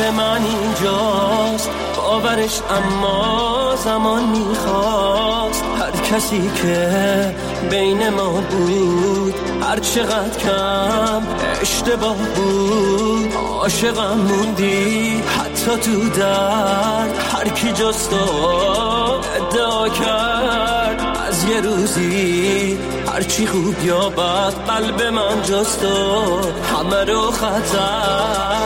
راه من اینجاست باورش، اما زمان میخواست. هر کسی که بین ما بود هر چقدر کم اشتباه بود، عاشقم موندی حتی تو درد. هر کی جز تو ادعا کرد از یه روزی هرچی خوب یا بد قلب من جز تو همه رو خطر.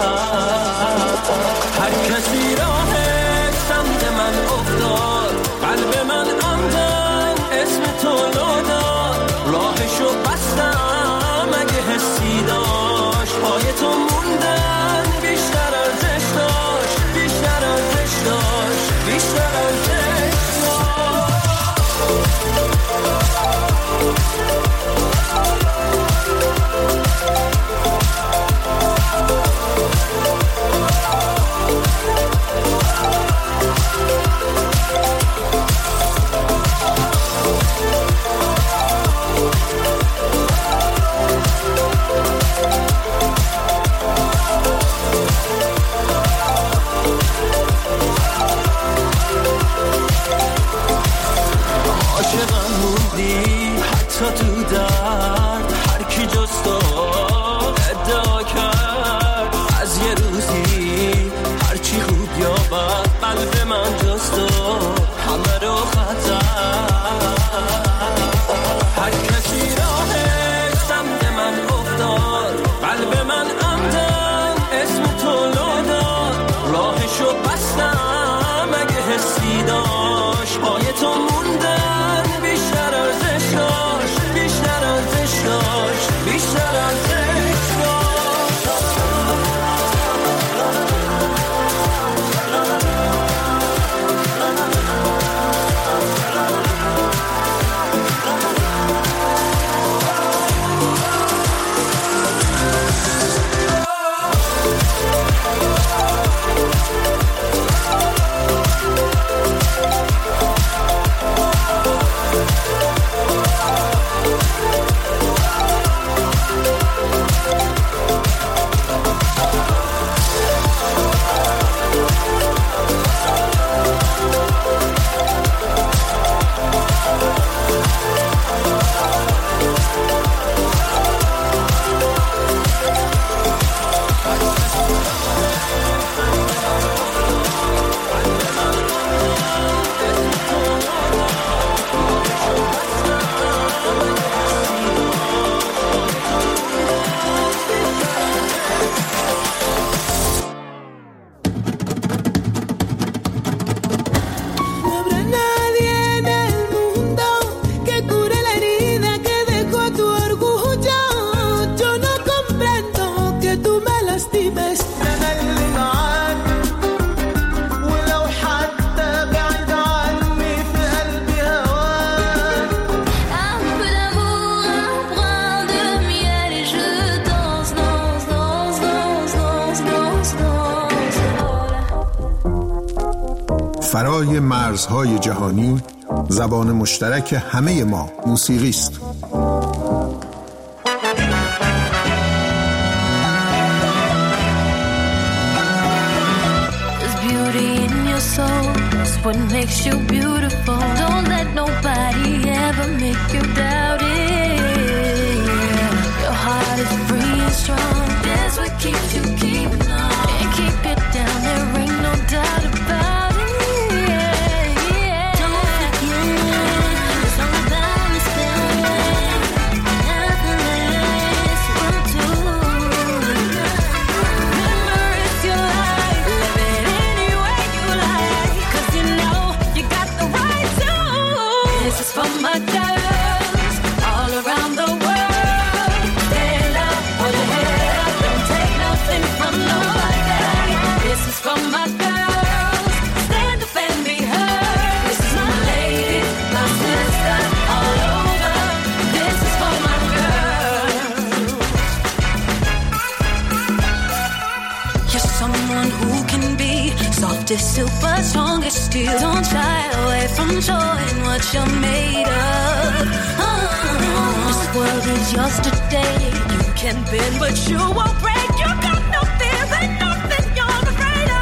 هر کسی راهش سمت من افتاد، قلب من عمدن اسم تو لو داد. راهشو بستم اگه حسی داشت، پای تو موندن بیشتر ارزش داشت، بیشتر ارزش داشت، بیشتر ارزش داشت. عاشقم موندی حتی تو درد. هر کی جز تو ادعا کرد از یه روزی هرچی خوب یا بد قلب من جز تو همه رو خطر. هر کسی راهش سمت من افتاد، قلب من عمدن اسم تو لو داد. راهشو بستم اگه حسی داشت، پای تو موندن بیشتر ارزش داشت، بیشتر ارزش داشت، بیشتر ارزش داشت. فرای مرزهای جهانی، زبان مشترک همه ما موسیقی است. What makes you beautiful? Don't let nobody ever make you doubt it. Your heart is free and strong. That's what keeps you keeping on. Can't keep it down, there ain't no doubt about it. Don't forget, it's all about the stand. Nothing less will do. Remember, it's your life. Live it any way you like. 'Cause you know you got the right to. This is for my girls all around the world. Stand up, hold your head up, don't take nothing from nobody. This is for my girls, stand up and be heard. This is my lady, my sister, all over. This is for my girls. You're someone who can be soft as silver, strong as steel. Don't shy away from showing what you're made of. This world is yours today. You can bend, but you won't break. You got no fear and nothing you're afraid of.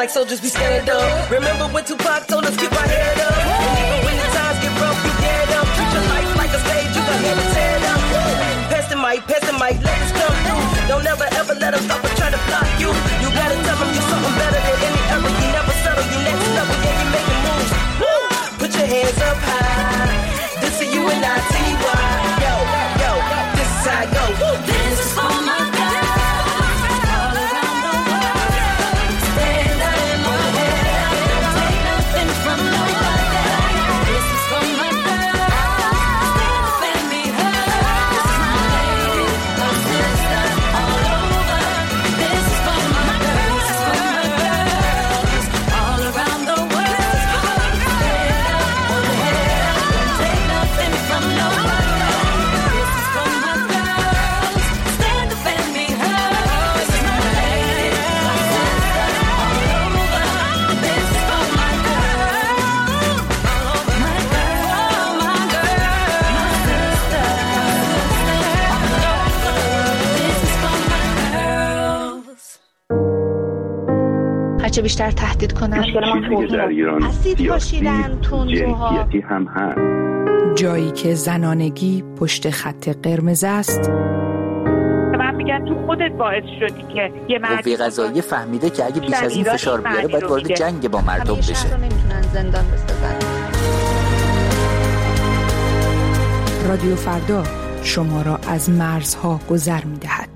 like soldiers, we stand up. Remember when Tupac told us keep our head up. And even when the times get rough, you get up. Treat your life like a stage, you got never tear it up. Pass the mic, let us come through. Don't ever ever let them stop or try to block you. You gotta tell them you're something better than any ever. You never settle, you next level, yeah, you making moves. Woo! Put your hands up high. This is you and I, T.Y. Yo, this is how I go. Woo! This is for my girls all around the world. Stand up and hold your head up. Don't take nothing from nobody. This is for my girls. Stand up and be heard. This is my lady, my sister, all over. This is for my girls. This is for my girls all around the world. Stand up, hold your head up. Don't take nothing from nobody. This is for my girls. Stand up and be heard. This is my lady, my sister, all over. This is for my girls. My girl, my girl, my sister, all over. This is for my girls. هرچه بیشتر تهدید کنن چیزی که در ایران اسید پاشیدن، تندروها. جنسیتی هم هست. جایی که زنانگی پشت خط قرمز است، من میگم تو خودت باعث شدی که یه قوه قضاییه فهمیده که اگه بیش از این فشار بیاره باید وارد جنگ با مردم همه شهر بشه. رو نمیتونن زندان بسازن. رادیو فردا شما را از مرزها گذر می‌دهد.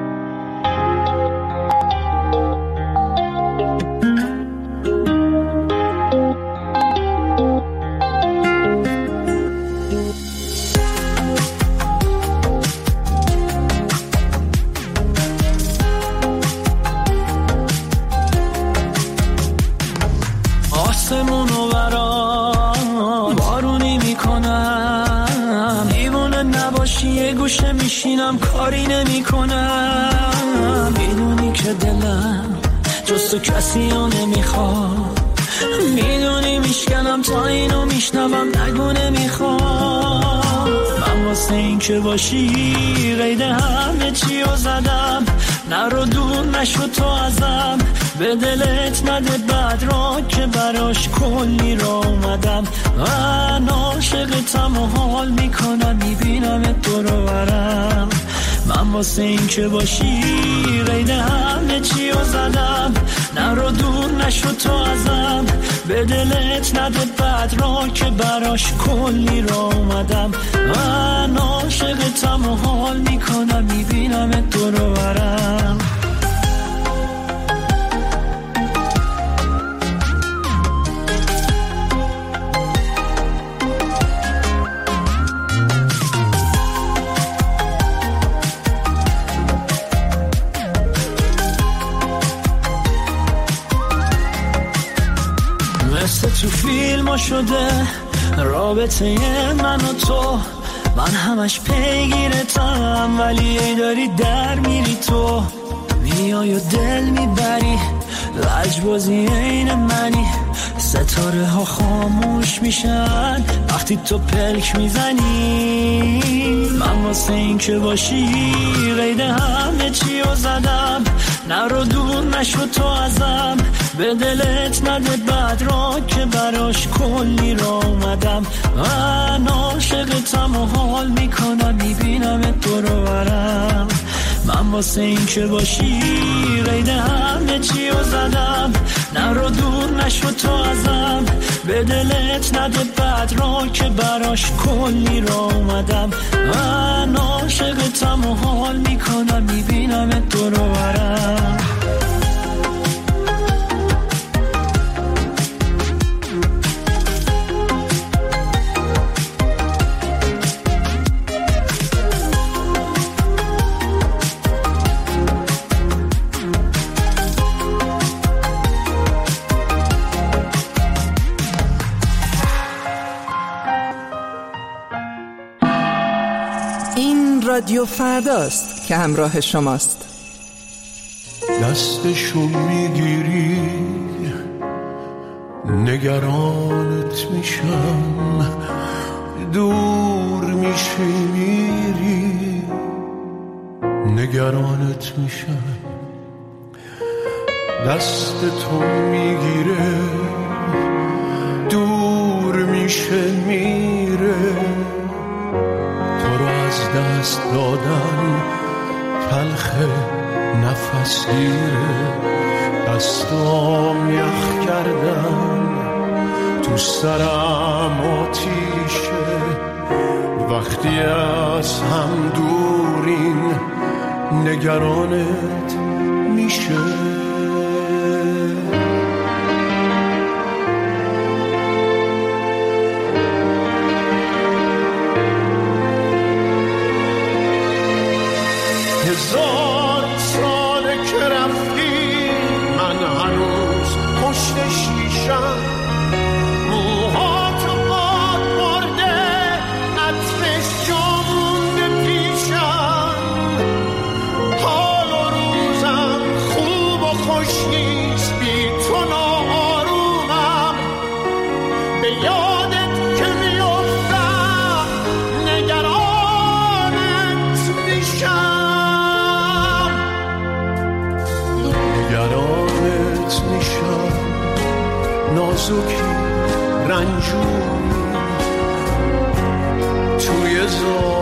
آسمونو برام بارونی میکنم، دیوونه نباشی یه گوشه میشینم کاری نمیکنم. میدونی که دلم جز تو کسی رو نمیخواد، میدونی میشکنم تا اینو میشنوم نگو نمیخواد. من واسه این که باشی قید همه چی رو زدم، نرو دور نشو تو ازم، به دلت نده بد را که براش کلی را اومدم. من عاشقتم و حال میکنم، میبینم تو رو برم. من واسه این که باشی قید همه چی رو زدم، نرو دور نشو تو ازم، به دلت نده بد را که براش کلی را اومدم. من عاشقتم و حال میکنم، میبینم تو رو برم. مثل تو فیلم ها شده رابطه من و تو، من همش پیگیرتم ولی ای داری در میری تو. میای و دل میبری، لجبازی این منی، ستاره ها خاموش میشن وقتی تو پلک میزنی. من واسه این که باشی قید همه چی رو زدم، نرو دور نشو تو ازم، به دلت نده بد را که براش کلی را اومدم. من عاشقتم و حال میکنم، میبینم تو رو برم. من واسه این که باشی قید همه چی رو زدم، نرو دور نشو تو ازم، به دلت نده بد را که براش کلی را اومدم. من عاشقتم و حال میکنم، میبینم تو رو برم. رادیو فرداست که همراه شماست. دستشو میگیری نگرانت میشم، دور میشی میری نگرانت میشم. دست تو میگیره دور میشه میره. تو رو از دست دادن تلخ نفس گیره، دستام یخ کردن تو سرم آتیشه. وقتی از هم دورین نگرانت میشه. هزار ساله که رفتی من هنوز پشت شیشم، موهاتو باد برده عطرش جا مونده پیشم. حال و روزم خوب و خوش نیست بی تو ناآرومم، به یادت که میافتم نگرانت میشم. نگرانت میشم نازکی رنجوری توی زار